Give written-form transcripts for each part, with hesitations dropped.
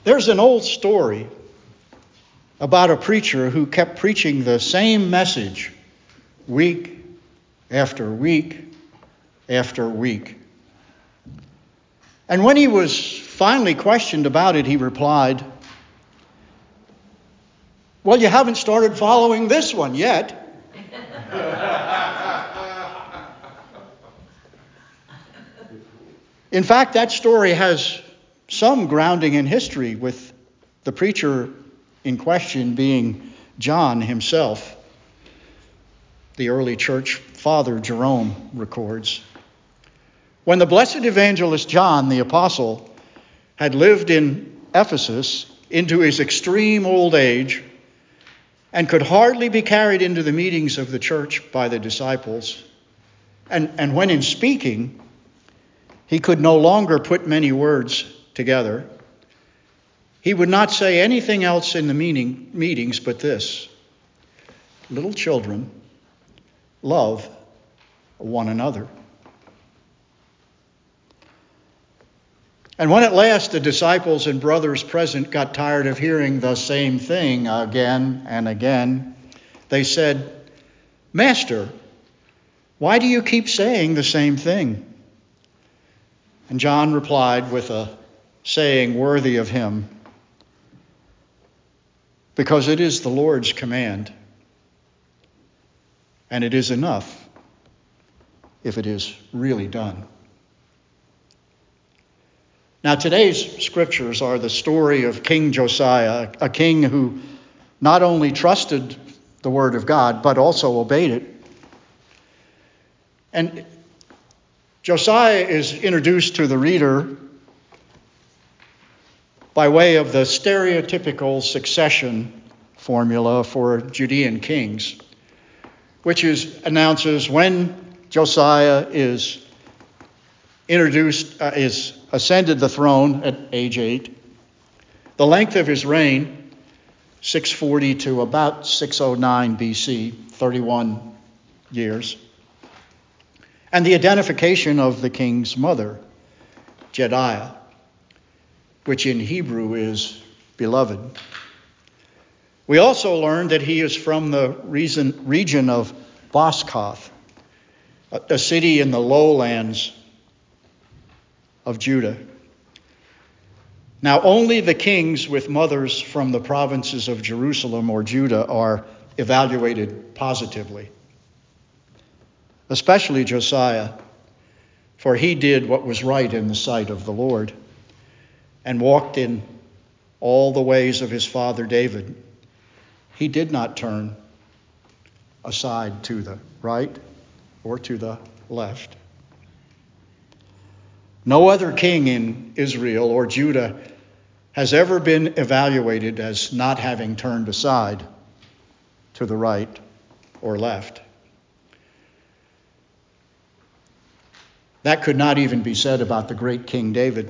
There's an old story about a preacher who kept preaching the same message week after week after week. And when he was finally questioned about it, he replied, "Well, you haven't started following this one yet." In fact, that story has some grounding in history, with the preacher in question being John himself. The early church father Jerome records. When the blessed evangelist John the Apostle had lived in Ephesus into his extreme old age and could hardly be carried into the meetings of the church by the disciples, and when in speaking he could no longer put many words together, he would not say anything else in the meetings but this: "Little children, love one another." And when at last the disciples and brothers present got tired of hearing the same thing again and again, they said, "Master, why do you keep saying the same thing?" And John replied with a saying worthy of him, "Because it is the Lord's command, and it is enough if it is really done." Now, today's scriptures are the story of King Josiah, a king who not only trusted the word of God, but also obeyed it. And Josiah is introduced to the reader by way of the stereotypical succession formula for Judean kings, which announces when Josiah is ascended the throne at age 8, the length of his reign, 640 to about 609 BC, 31 years, and the identification of the king's mother, Jediah, which in Hebrew is beloved. We also learn that he is from the region of Boskoth, a city in the lowlands of Judah. Now, only the kings with mothers from the provinces of Jerusalem or Judah are evaluated positively, especially Josiah, for he did what was right in the sight of the Lord and walked in all the ways of his father David. He did not turn aside to the right or to the left. No other king in Israel or Judah has ever been evaluated as not having turned aside to the right or left. That could not even be said about the great King David.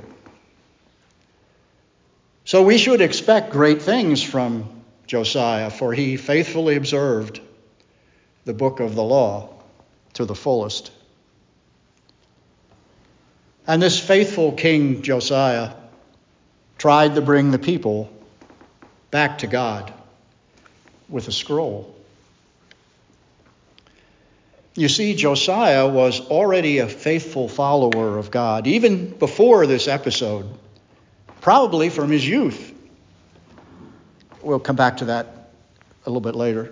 So we should expect great things from Josiah, for he faithfully observed the book of the law to the fullest. And this faithful King Josiah tried to bring the people back to God with a scroll. You see, Josiah was already a faithful follower of God, even before this episode, probably from his youth. We'll come back to that a little bit later.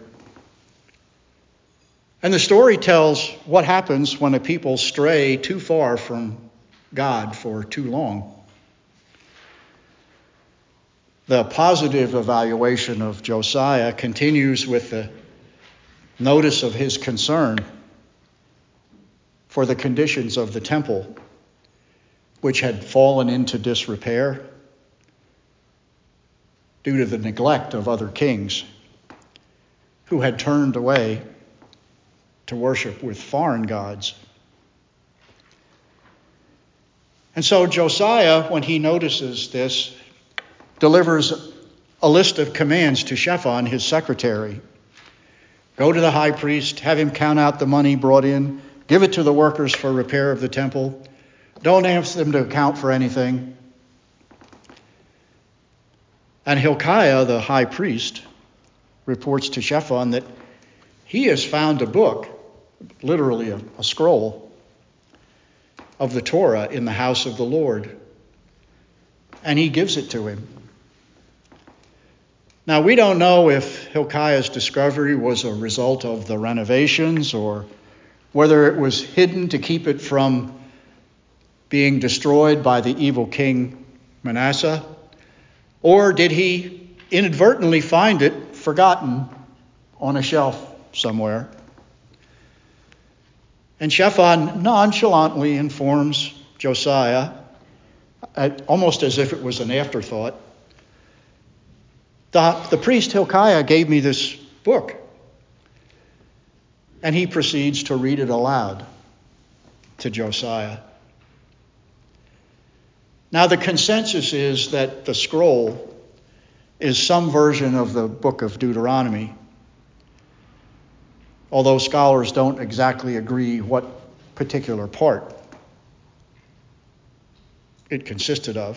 And the story tells what happens when a people stray too far from God for too long. The positive evaluation of Josiah continues with the notice of his concern for the conditions of the temple, which had fallen into disrepair due to the neglect of other kings who had turned away to worship with foreign gods. And so Josiah, when he notices this, delivers a list of commands to Shaphan, his secretary. Go to the high priest, have him count out the money brought in, give it to the workers for repair of the temple. Don't ask them to account for anything. And Hilkiah, the high priest, reports to Shaphan that he has found a book, literally a scroll, of the Torah in the house of the Lord. And he gives it to him. Now, we don't know if Hilkiah's discovery was a result of the renovations or whether it was hidden to keep it from being destroyed by the evil king Manasseh, or did he inadvertently find it forgotten on a shelf somewhere. And Shaphan nonchalantly informs Josiah, almost as if it was an afterthought, the priest Hilkiah gave me this book. And he proceeds to read it aloud to Josiah. Now, the consensus is that the scroll is some version of the book of Deuteronomy, although scholars don't exactly agree what particular part it consisted of.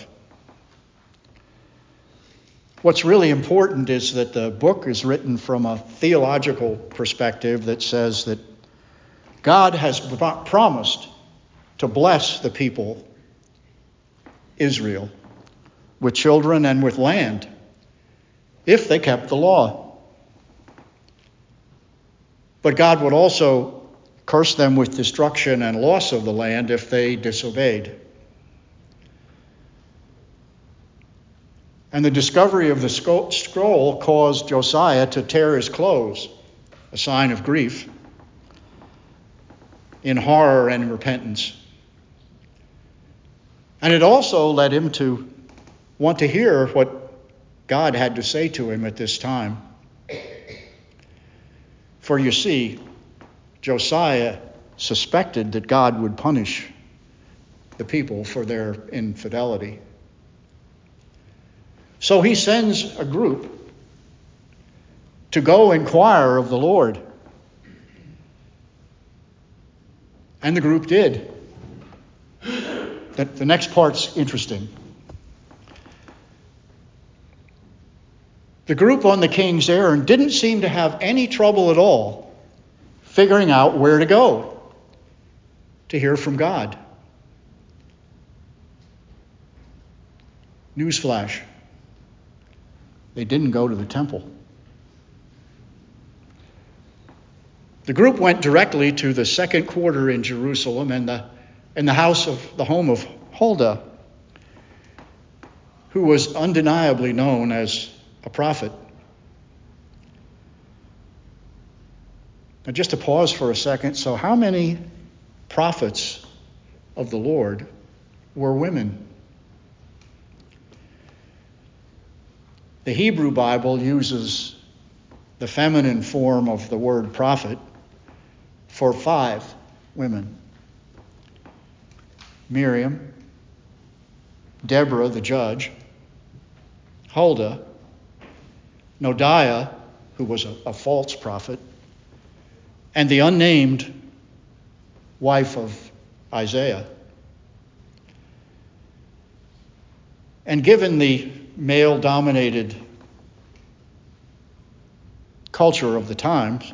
What's really important is that the book is written from a theological perspective that says that God has promised to bless the people, Israel, with children and with land, if they kept the law. But God would also curse them with destruction and loss of the land if they disobeyed. And the discovery of the scroll caused Josiah to tear his clothes, a sign of grief, in horror and repentance. And it also led him to want to hear what God had to say to him at this time. For you see, Josiah suspected that God would punish the people for their infidelity. So he sends a group to go inquire of the Lord. And the group did. The next part's interesting. The group on the king's errand didn't seem to have any trouble at all figuring out where to go to hear from God. Newsflash. They didn't go to the temple. The group went directly to the second quarter in Jerusalem and the home of Huldah, who was undeniably known as a prophet. Now, just to pause for a second, so how many prophets of the Lord were women? The Hebrew Bible uses the feminine form of the word prophet for 5 women. Miriam, Deborah the judge, Huldah, Noadiah, who was a false prophet, and the unnamed wife of Isaiah. And given the male-dominated culture of the times,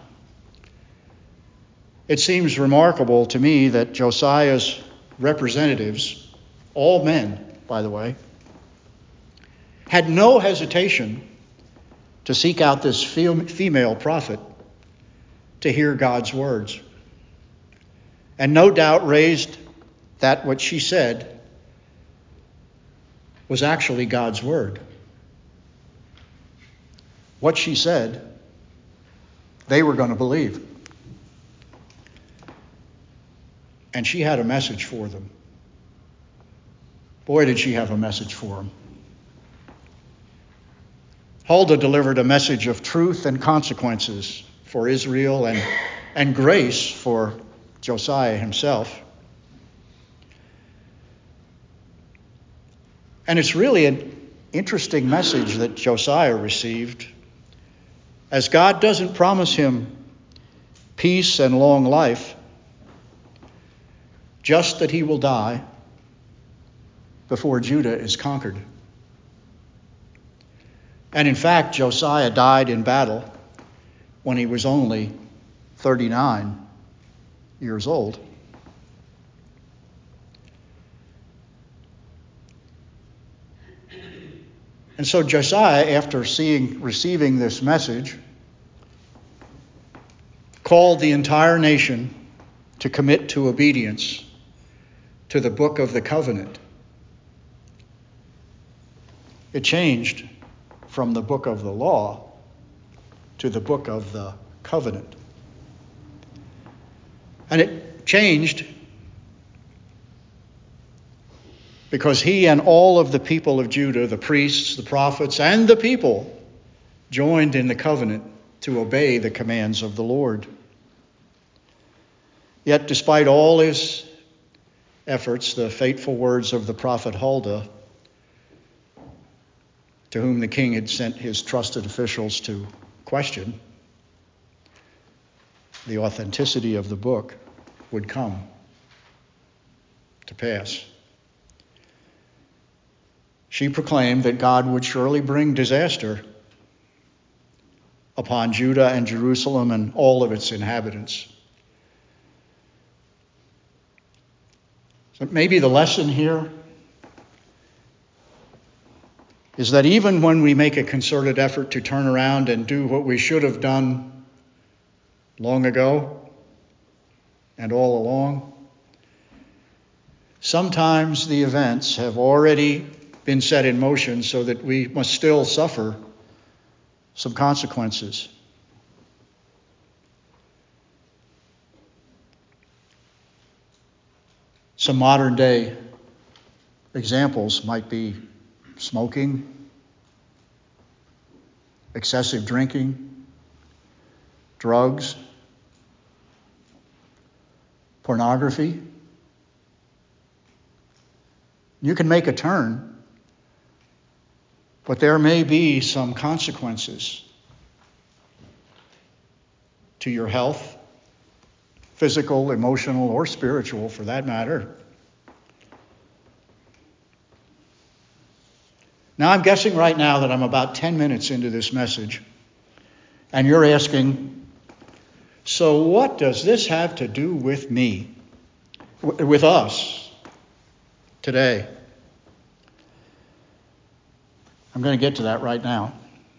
it seems remarkable to me that Josiah's representatives, all men, by the way, had no hesitation to seek out this female prophet to hear God's words. And no doubt raised that what she said was actually God's word. What she said, they were going to believe. And she had a message for them. Boy, did she have a message for them. Huldah delivered a message of truth and consequences for Israel and grace for Josiah himself. And it's really an interesting message that Josiah received, as God doesn't promise him peace and long life, just that he will die before Judah is conquered. And in fact, Josiah died in battle when he was only 39 years old. And so Josiah, after receiving this message, called the entire nation to commit to obedience to the book of the covenant. It changed from the book of the law to the book of the covenant. And it changed because he and all of the people of Judah, the priests, the prophets, and the people, joined in the covenant to obey the commands of the Lord. Yet, despite all his efforts, the fateful words of the prophet Huldah, to whom the king had sent his trusted officials to question the authenticity of the book, would come to pass. She proclaimed that God would surely bring disaster upon Judah and Jerusalem and all of its inhabitants. So maybe the lesson here is that even when we make a concerted effort to turn around and do what we should have done long ago and all along, sometimes the events have already been set in motion so that we must still suffer some consequences. Some modern day examples might be smoking, excessive drinking, drugs, pornography. You can make a turn, but there may be some consequences to your health, physical, emotional, or spiritual for that matter. Now, I'm guessing right now that I'm about 10 minutes into this message, and you're asking, so what does this have to do with me, with us today? I'm going to get to that right now.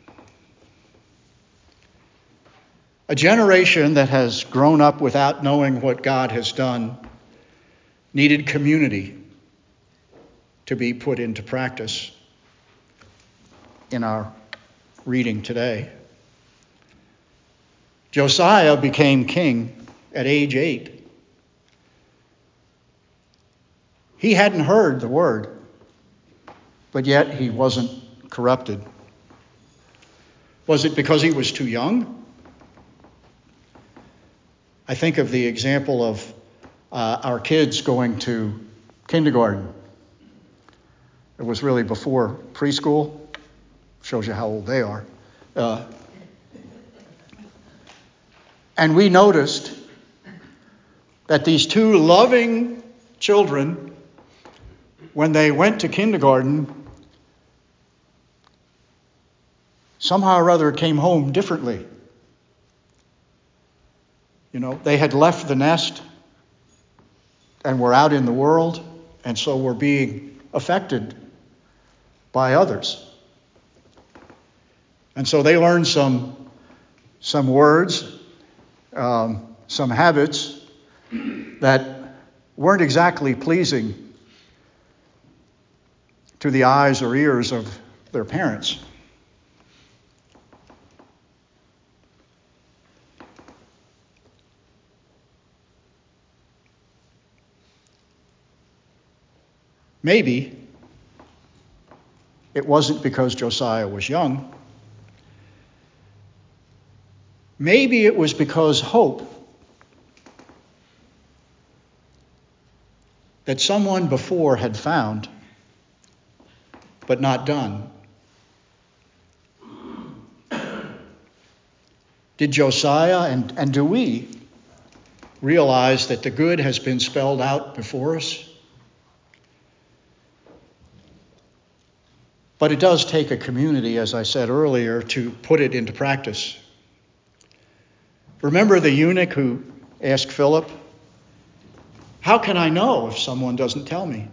A generation that has grown up without knowing what God has done needed community to be put into practice in our reading today. Josiah became king at age 8. He hadn't heard the word, but yet he wasn't corrupted. Was it because he was too young? I think of the example of our kids going to kindergarten. It was really before preschool. Shows you how old they are. And we noticed that these two loving children, when they went to kindergarten, somehow or other came home differently. You know, they had left the nest and were out in the world, and so were being affected by others. And so they learned some words, some habits that weren't exactly pleasing to the eyes or ears of their parents. Maybe it wasn't because Josiah was young. Maybe it was because hope that someone before had found but not done. Did Josiah and do we realize that the good has been spelled out before us? But it does take a community, as I said earlier, to put it into practice. Remember the eunuch who asked Philip, "How can I know if someone doesn't tell me?"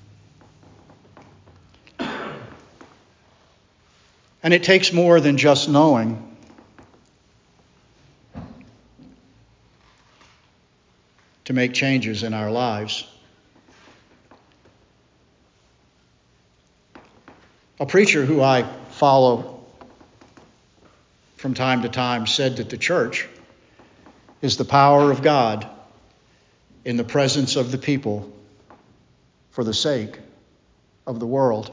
And it takes more than just knowing. To make changes in our lives. A preacher who I follow from time to time said that the church is the power of God in the presence of the people for the sake of the world.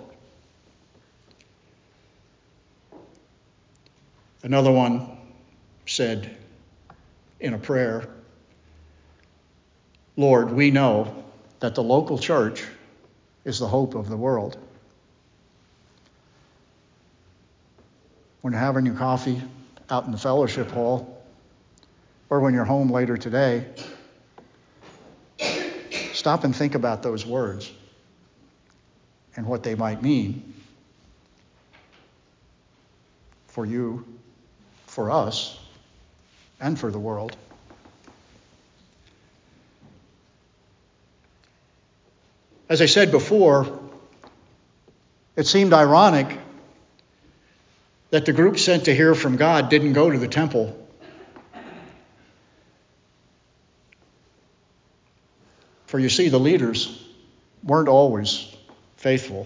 Another one said in a prayer, "Lord, we know that the local church is the hope of the world." When you're having your coffee out in the fellowship hall, or when you're home later today, stop and think about those words and what they might mean for you, for us, and for the world. As I said before, it seemed ironic that the group sent to hear from God didn't go to the temple. For you see, the leaders weren't always faithful.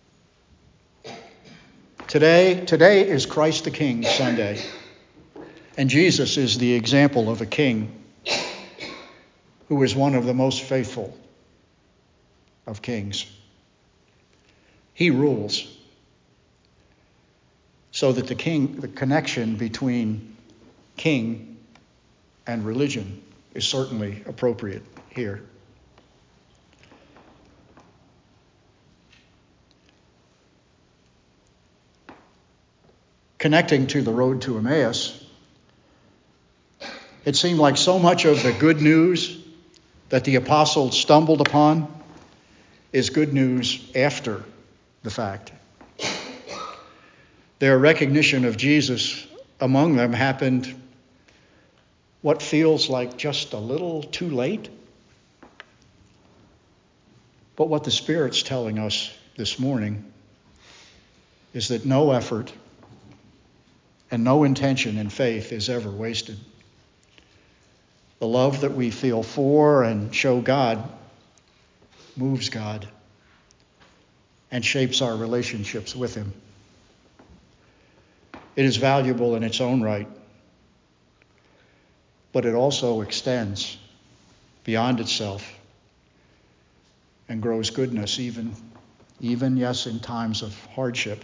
Today is Christ the King Sunday, and Jesus is the example of a king who is one of the most faithful of kings. He rules, so that the connection between king and religion is certainly appropriate here. Connecting to the road to Emmaus, it seemed like so much of the good news that the apostles stumbled upon is good news after the fact. Their recognition of Jesus among them happened what feels like just a little too late. But what the Spirit's telling us this morning is that no effort and no intention in faith is ever wasted. The love that we feel for and show God moves God and shapes our relationships with Him. It is valuable in its own right, but it also extends beyond itself and grows goodness even yes, in times of hardship.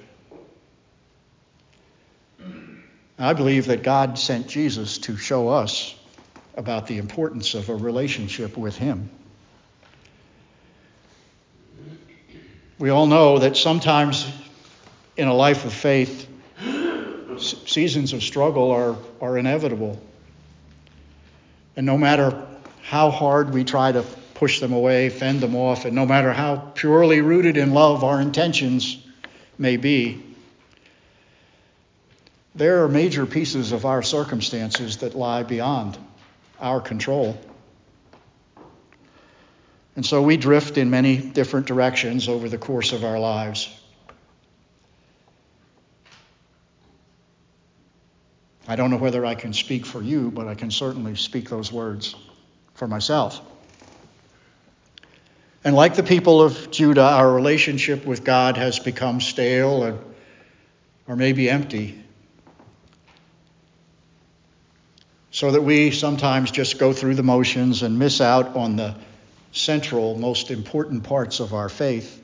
I believe that God sent Jesus to show us about the importance of a relationship with Him. We all know that sometimes in a life of faith, seasons of struggle are inevitable. And no matter how hard we try to push them away, fend them off, and no matter how purely rooted in love our intentions may be, there are major pieces of our circumstances that lie beyond our control. And so we drift in many different directions over the course of our lives. I don't know whether I can speak for you, but I can certainly speak those words for myself. And like the people of Judah, our relationship with God has become stale or maybe empty, so that we sometimes just go through the motions and miss out on the central, most important parts of our faith.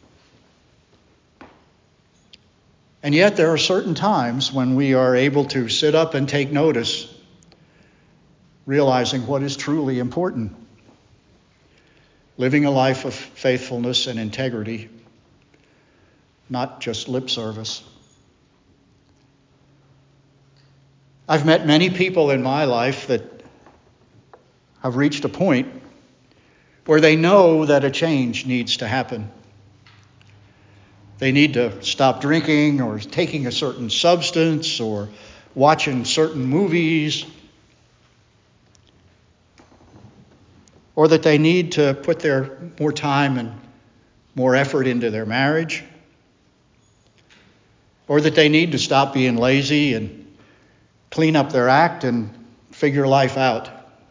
And yet there are certain times when we are able to sit up and take notice, realizing what is truly important. Living a life of faithfulness and integrity, not just lip service. I've met many people in my life that have reached a point where they know that a change needs to happen. They need to stop drinking or taking a certain substance or watching certain movies. Or that they need to put their more time and more effort into their marriage. Or that they need to stop being lazy and clean up their act and figure life out.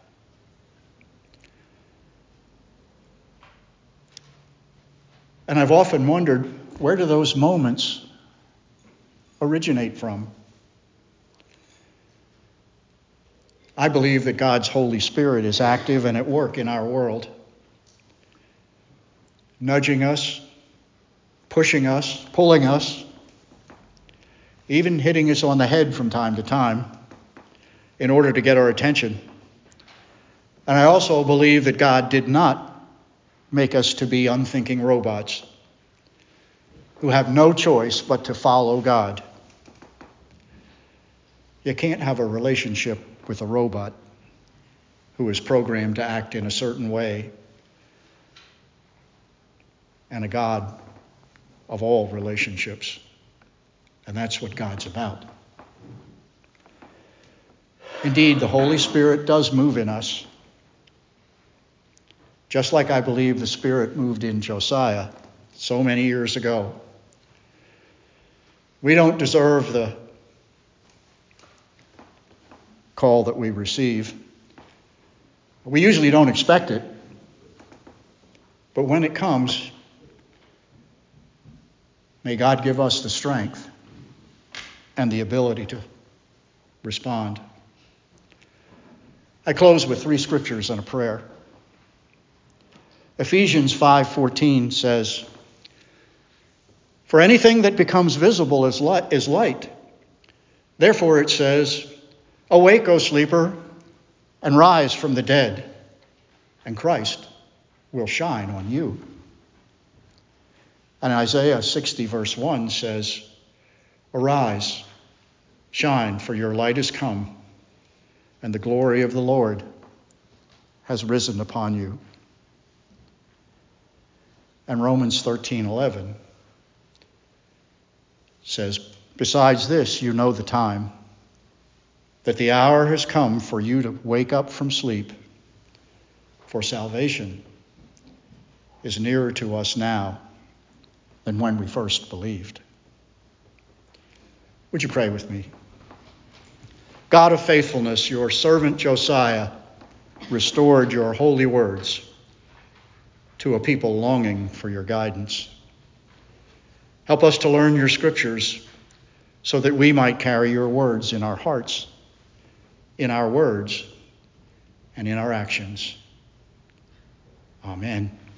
And I've often wondered, where do those moments originate from? I believe that God's Holy Spirit is active and at work in our world, nudging us, pushing us, pulling us, even hitting us on the head from time to time in order to get our attention. And I also believe that God did not make us to be unthinking robots who have no choice but to follow God. You can't have a relationship with a robot who is programmed to act in a certain way and a God of all relationships. And that's what God's about. Indeed, the Holy Spirit does move in us, just like I believe the Spirit moved in Josiah so many years ago. We don't deserve the call that we receive. We usually don't expect it, but when it comes, may God give us the strength and the ability to respond. I close with 3 scriptures and a prayer. Ephesians 5:14 says, "For anything that becomes visible is light. Therefore it says, 'Awake, O sleeper, and rise from the dead, and Christ will shine on you.'" And Isaiah 60 verse 1 says, "Arise, shine, for your light is come, and the glory of the Lord has risen upon you." And Romans 13:11 says, "Besides this, you know the time, that the hour has come for you to wake up from sleep, for salvation is nearer to us now than when we first believed." Would you pray with me? God of faithfulness, your servant Josiah restored your holy words to a people longing for your guidance. Help us to learn your scriptures so that we might carry your words in our hearts, in our words, and in our actions. Amen.